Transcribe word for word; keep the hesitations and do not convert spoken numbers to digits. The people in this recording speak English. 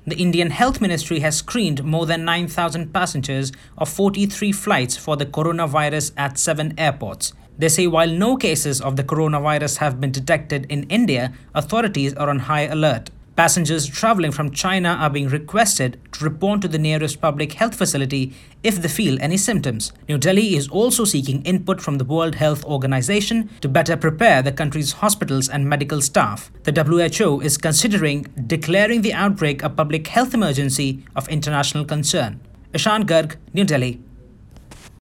The Indian Health Ministry has screened more than nine thousand passengers of forty-three flights for the coronavirus at seven airports. They say while no cases of the coronavirus have been detected in India, authorities are on high alert. Passengers travelling from China are being requested to report to the nearest public health facility if they feel any symptoms. New Delhi is also seeking input from the World Health Organization to better prepare the country's hospitals and medical staff. The W H O is considering declaring the outbreak a public health emergency of international concern. Ishan Garg, New Delhi.